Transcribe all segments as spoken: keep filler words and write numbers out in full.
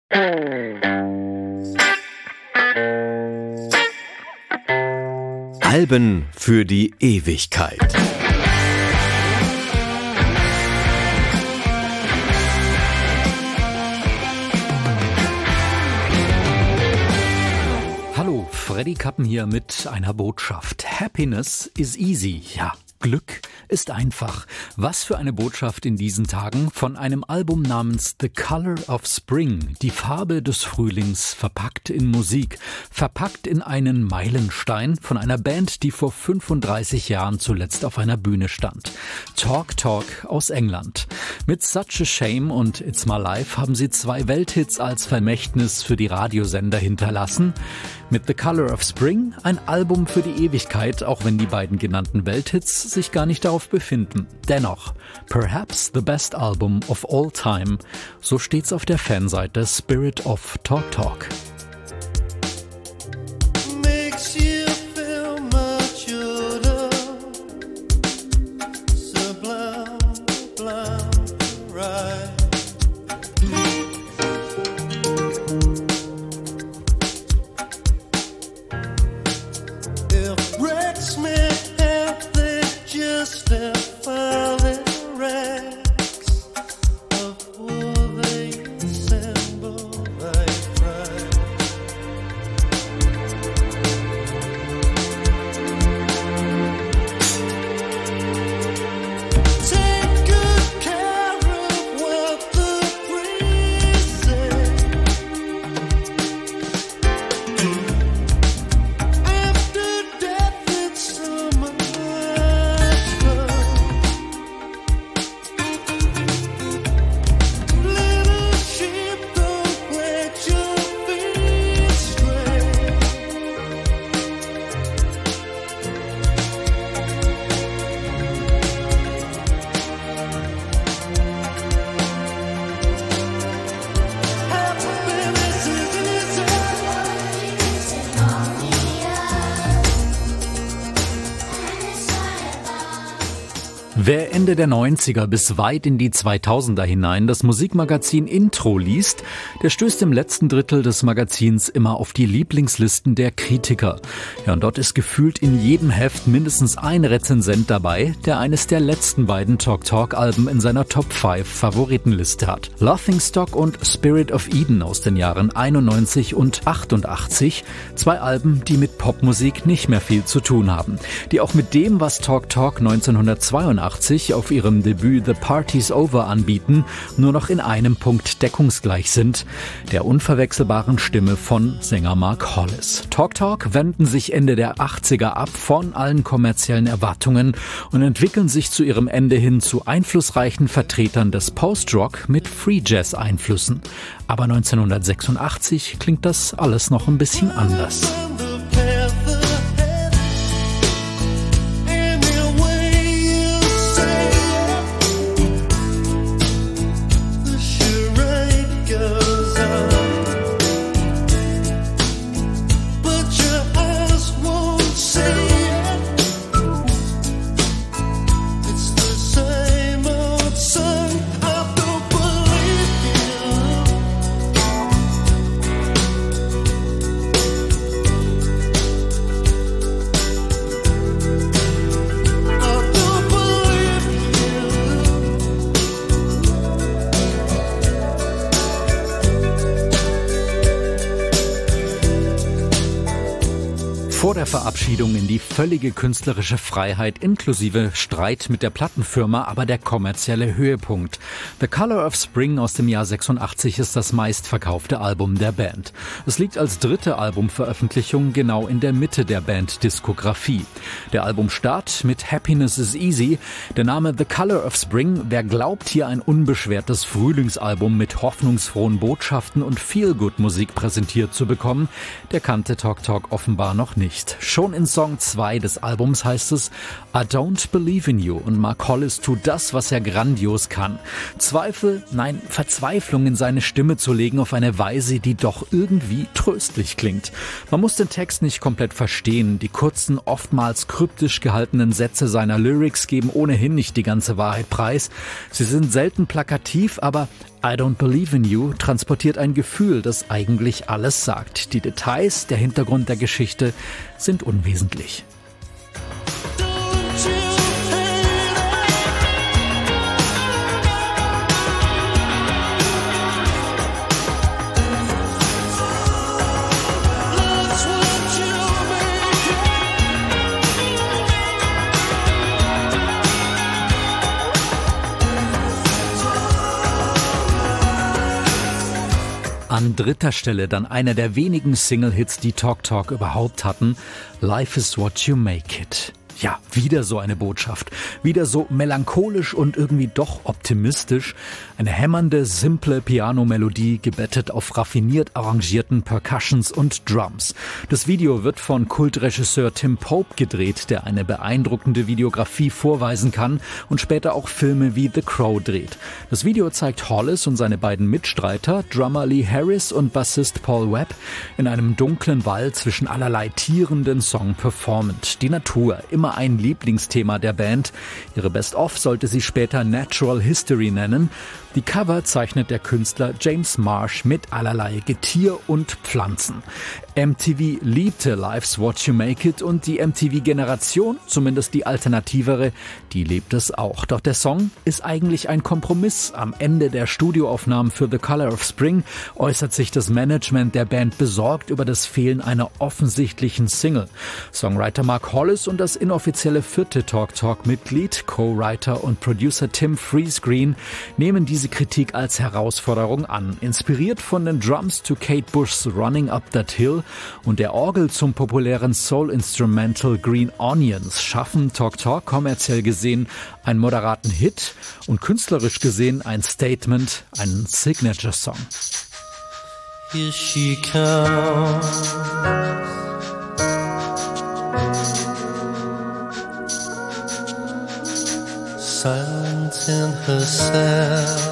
Alben für die Ewigkeit. Hallo, Freddy Kappen hier mit einer Botschaft. Happiness is easy. Ja, Glück ist einfach. Was für eine Botschaft in diesen Tagen von einem Album namens The Color of Spring. Die Farbe des Frühlings, verpackt in Musik, verpackt in einen Meilenstein von einer Band, die vor fünfunddreißig Jahren zuletzt auf einer Bühne stand. Talk Talk aus England. Mit Such a Shame und It's My Life haben sie zwei Welthits als Vermächtnis für die Radiosender hinterlassen. Mit The Color of Spring ein Album für die Ewigkeit, auch wenn die beiden genannten Welthits sich gar nicht darauf befinden. Dennoch, perhaps the best album of all time. So steht's auf der Fanseite Spirit of Talk Talk. Wer Ende der neunziger bis weit in die zweitausender hinein das Musikmagazin Intro liest, der stößt im letzten Drittel des Magazins immer auf die Lieblingslisten der Kritiker. Ja, und dort ist gefühlt in jedem Heft mindestens ein Rezensent dabei, der eines der letzten beiden Talk Talk Alben in seiner Top fünf Favoritenliste hat. Laughingstock und Spirit of Eden aus den Jahren einundneunzig und achtundachtzig, zwei Alben, die mit Popmusik nicht mehr viel zu tun haben, die auch mit dem, was Talk Talk neunzehnhundertzweiundachtzig auf ihrem Debüt The Party's Over anbieten, nur noch in einem Punkt deckungsgleich sind, der unverwechselbaren Stimme von Sänger Mark Hollis. Talk Talk wenden sich Ende der achtziger ab von allen kommerziellen Erwartungen und entwickeln sich zu ihrem Ende hin zu einflussreichen Vertretern des Post-Rock mit Free-Jazz-Einflüssen. Aber neunzehnhundertsechsundachtzig klingt das alles noch ein bisschen anders. Vor der Verabschiedung in die völlige künstlerische Freiheit inklusive Streit mit der Plattenfirma, aber der kommerzielle Höhepunkt. The Color of Spring aus dem Jahr sechsundachtzig ist das meistverkaufte Album der Band. Es liegt als dritte Albumveröffentlichung genau in der Mitte der Band-Diskografie. Der Albumstart mit Happiness is Easy, der Name The Color of Spring, wer glaubt hier ein unbeschwertes Frühlingsalbum mit hoffnungsfrohen Botschaften und Feel-Good-Musik präsentiert zu bekommen, der kannte Talk Talk offenbar noch nicht. Schon in Song zwei des Albums heißt es I don't believe in you und Mark Hollis tut das, was er grandios kann. Zweifel, nein, Verzweiflung in seine Stimme zu legen auf eine Weise, die doch irgendwie tröstlich klingt. Man muss den Text nicht komplett verstehen. Die kurzen, oftmals kryptisch gehaltenen Sätze seiner Lyrics geben ohnehin nicht die ganze Wahrheit preis. Sie sind selten plakativ, aber I Don't Believe in You transportiert ein Gefühl, das eigentlich alles sagt. Die Details, der Hintergrund der Geschichte sind unwesentlich. An dritter Stelle dann einer der wenigen Single-Hits, die Talk Talk überhaupt hatten, Life is what you make it. Ja, wieder so eine Botschaft. Wieder so melancholisch und irgendwie doch optimistisch. Eine hämmernde, simple Piano-Melodie, gebettet auf raffiniert arrangierten Percussions und Drums. Das Video wird von Kultregisseur Tim Pope gedreht, der eine beeindruckende Videografie vorweisen kann und später auch Filme wie The Crow dreht. Das Video zeigt Hollis und seine beiden Mitstreiter, Drummer Lee Harris und Bassist Paul Webb, in einem dunklen Wald zwischen allerlei Tieren den Song performend. Die Natur, immer ein Lieblingsthema der Band. Ihre Best-of sollte sie später Natural History nennen. Die Cover zeichnet der Künstler James Marsh mit allerlei Getier und Pflanzen. M T V liebte Life's What You Make It und die M T V-Generation, zumindest die alternativere, die lebt es auch. Doch der Song ist eigentlich ein Kompromiss. Am Ende der Studioaufnahmen für The Color of Spring äußert sich das Management der Band besorgt über das Fehlen einer offensichtlichen Single. Songwriter Mark Hollis und das inoffizielle vierte Talk Talk-Mitglied, Co-Writer und Producer Tim Friese-Green nehmen diese Kritik als Herausforderung an. Inspiriert von den Drums zu Kate Bush's Running Up That Hill und der Orgel zum populären Soul-Instrumental Green Onions schaffen Talk Talk kommerziell gesehen einen moderaten Hit und künstlerisch gesehen ein Statement, einen Signature-Song. Here she comes, silent in her sound.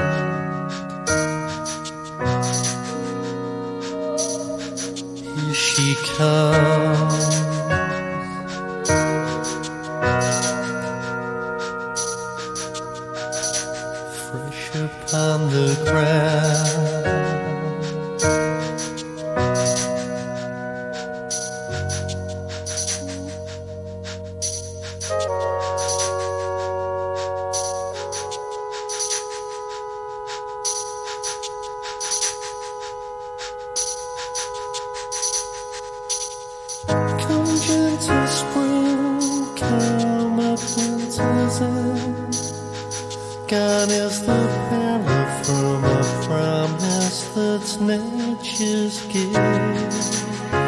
Here she comes, fresh upon the ground. Come gentle spring, come up winter's end. Gone is the peril from a promise that's nature's gift.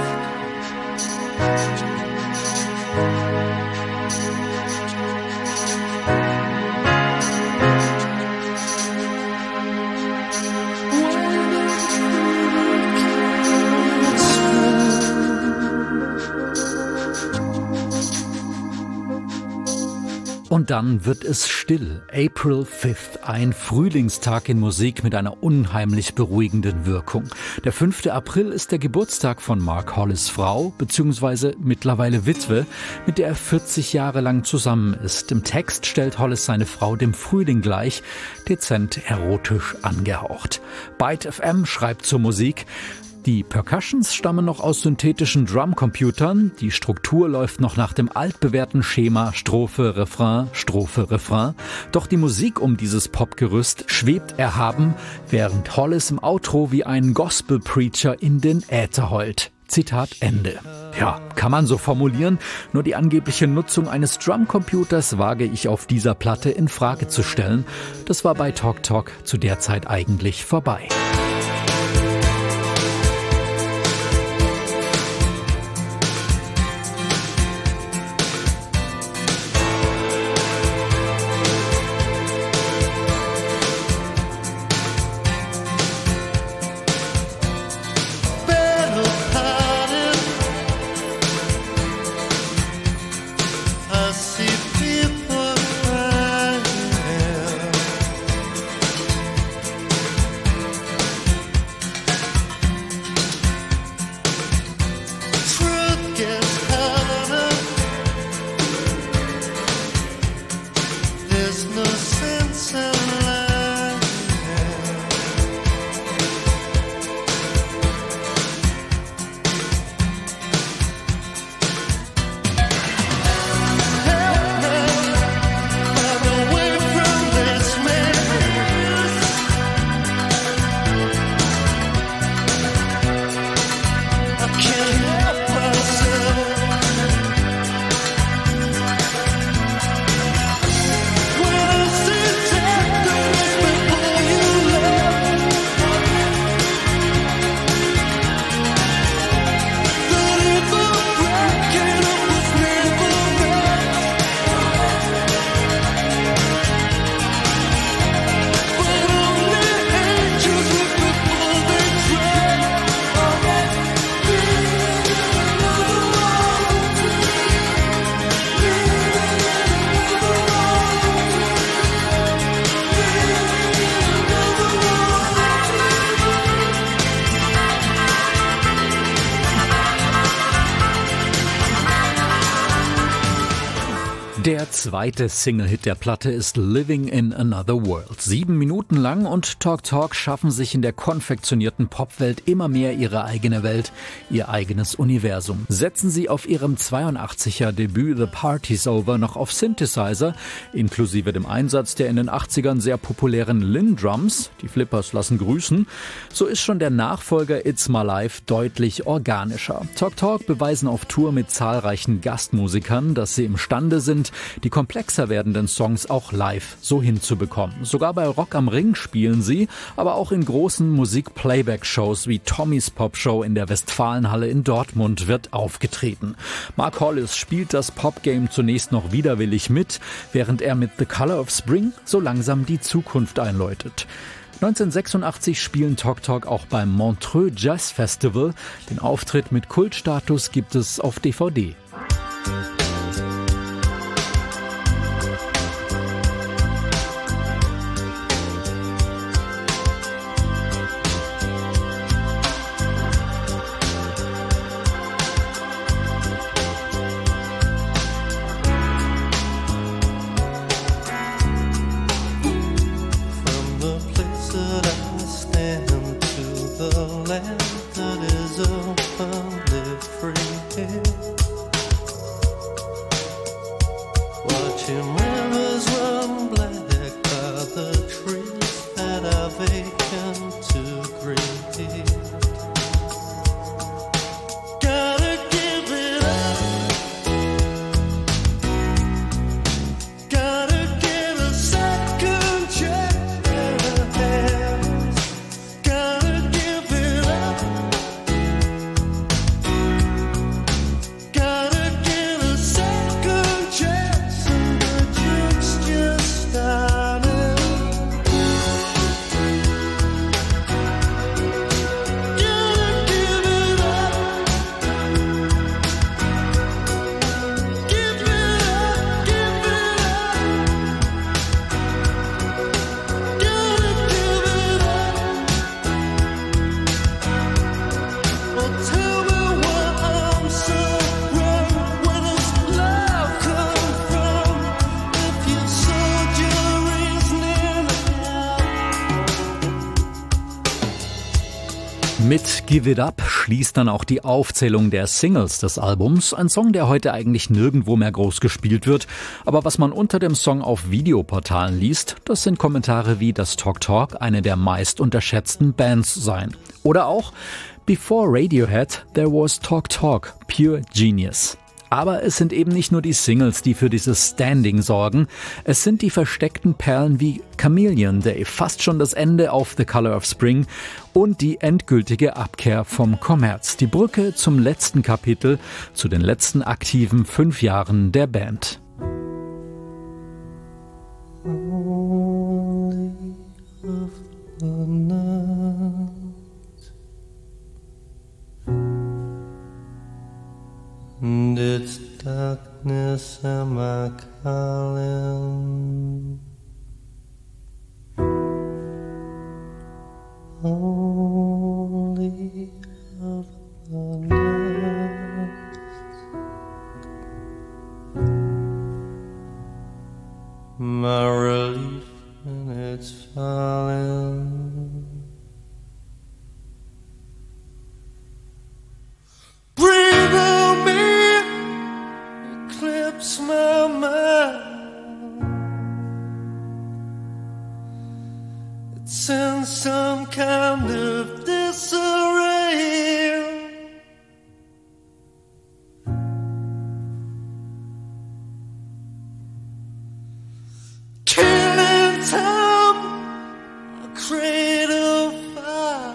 Und dann wird es still. April fifth, ein Frühlingstag in Musik mit einer unheimlich beruhigenden Wirkung. Der fünfte April ist der Geburtstag von Mark Hollis' Frau, beziehungsweise mittlerweile Witwe, mit der er vierzig Jahre lang zusammen ist. Im Text stellt Hollis seine Frau dem Frühling gleich, dezent erotisch angehaucht. Byte F M schreibt zur Musik: Die Percussions stammen noch aus synthetischen Drumcomputern. Die Struktur läuft noch nach dem altbewährten Schema Strophe, Refrain, Strophe, Refrain. Doch die Musik um dieses Popgerüst schwebt erhaben, während Hollis im Outro wie ein Gospel-Preacher in den Äther heult. Zitat Ende. Ja, kann man so formulieren, nur die angebliche Nutzung eines Drumcomputers wage ich auf dieser Platte in Frage zu stellen. Das war bei Talk Talk zu der Zeit eigentlich vorbei. Der zweite Single-Hit der Platte ist Living in Another World. Sieben Minuten lang und Talk Talk schaffen sich in der konfektionierten Popwelt immer mehr ihre eigene Welt, ihr eigenes Universum. Setzen sie auf ihrem zweiundachtziger Debüt The Party's Over noch auf Synthesizer, inklusive dem Einsatz der in den achtzigern sehr populären Linn-Drums, die Flippers lassen grüßen, so ist schon der Nachfolger It's My Life deutlich organischer. Talk Talk beweisen auf Tour mit zahlreichen Gastmusikern, dass sie imstande sind, die komplexer werdenden Songs auch live so hinzubekommen. Sogar bei Rock am Ring spielen sie, aber auch in großen Musik-Playback-Shows wie Tommys Pop-Show in der Westfalenhalle in Dortmund wird aufgetreten. Mark Hollis spielt das Pop-Game zunächst noch widerwillig mit, während er mit The Color of Spring so langsam die Zukunft einläutet. neunzehnhundertsechsundachtzig spielen Talk Talk auch beim Montreux Jazz Festival. Den Auftritt mit Kultstatus gibt es auf D V D. Mit Give It Up schließt dann auch die Aufzählung der Singles des Albums. Ein Song, der heute eigentlich nirgendwo mehr groß gespielt wird. Aber was man unter dem Song auf Videoportalen liest, das sind Kommentare wie, dass Talk Talk eine der meist unterschätzten Bands seien. Oder auch Before Radiohead, there was Talk Talk, pure genius. Aber es sind eben nicht nur die Singles, die für dieses Standing sorgen. Es sind die versteckten Perlen wie Chameleon Day, fast schon das Ende auf The Color of Spring und die endgültige Abkehr vom Kommerz. Die Brücke zum letzten Kapitel, zu den letzten aktiven fünf Jahren der Band. And it's darkness am I calling, only of the nest. My relief when it's falling, breathe on me, eclipse my mind. It's in some kind of disarray. Killing time, a cradle fire.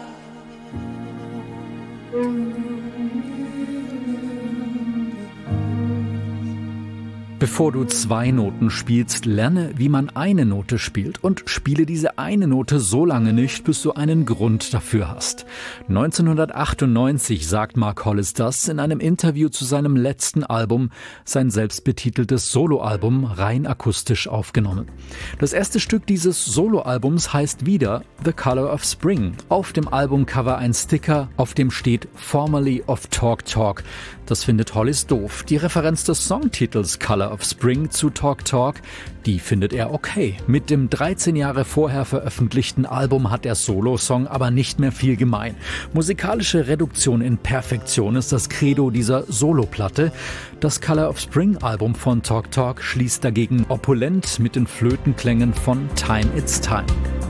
Bevor du zwei Noten spielst, lerne, wie man eine Note spielt und spiele diese eine Note so lange nicht, bis du einen Grund dafür hast. neunzehnhundertachtundneunzig sagt Mark Hollis das in einem Interview zu seinem letzten Album, sein selbstbetiteltes Soloalbum, rein akustisch aufgenommen. Das erste Stück dieses Soloalbums heißt wieder The Color of Spring. Auf dem Albumcover ein Sticker, auf dem steht Formerly of Talk Talk. Das findet Hollis doof. Die Referenz des Songtitels Color Color of Spring zu Talk Talk, die findet er okay. Mit dem dreizehn Jahre vorher veröffentlichten Album hat der Solo-Song aber nicht mehr viel gemein. Musikalische Reduktion in Perfektion ist das Credo dieser Soloplatte. Das Color of Spring Album von Talk Talk schließt dagegen opulent mit den Flötenklängen von Time It's Time.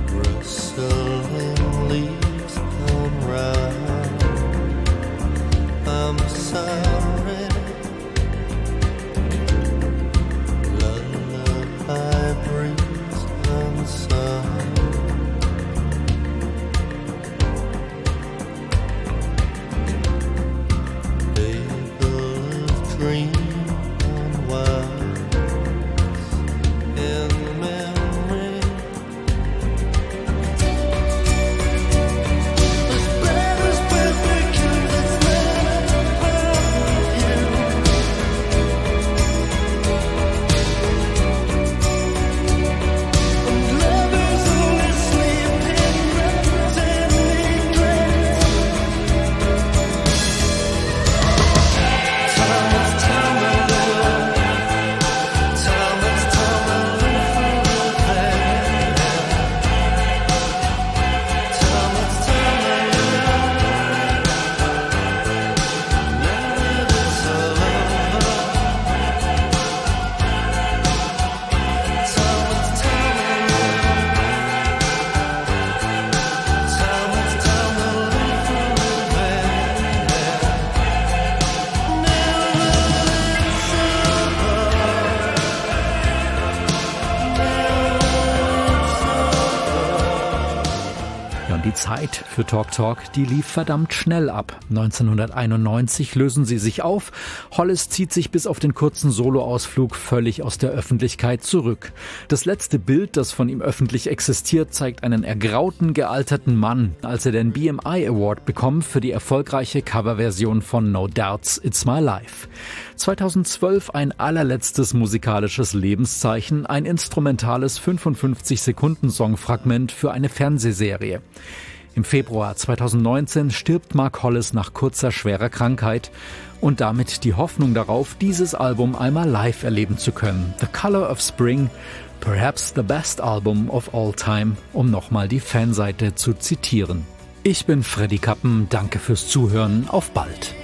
Die Zeit für Talk Talk, die lief verdammt schnell ab. neunzehnhunderteinundneunzig lösen sie sich auf. Hollis zieht sich bis auf den kurzen Soloausflug völlig aus der Öffentlichkeit zurück. Das letzte Bild, das von ihm öffentlich existiert, zeigt einen ergrauten, gealterten Mann, als er den B M I Award bekommt für die erfolgreiche Coverversion von No Doubt's It's My Life. zweitausendzwölf ein allerletztes musikalisches Lebenszeichen, ein instrumentales fünfundfünfzig Sekunden Songfragment für eine Fernsehserie. Im Februar zweitausendneunzehn stirbt Mark Hollis nach kurzer, schwerer Krankheit und damit die Hoffnung darauf, dieses Album einmal live erleben zu können. The Color of Spring, perhaps the best album of all time, um nochmal die Fanseite zu zitieren. Ich bin Freddy Kappen, danke fürs Zuhören, auf bald.